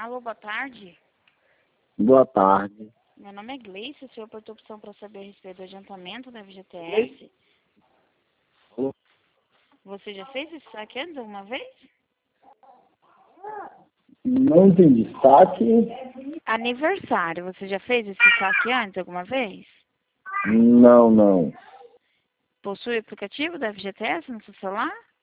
Alô, boa tarde. Boa tarde. Meu nome é Gleice, o senhor apertou opção para saber a respeito do adiantamento da FGTS. Você já fez esse saque antes alguma vez? Não entendi. Saque? Aniversário, você já fez esse saque antes alguma vez? Não. Possui aplicativo da FGTS no seu celular?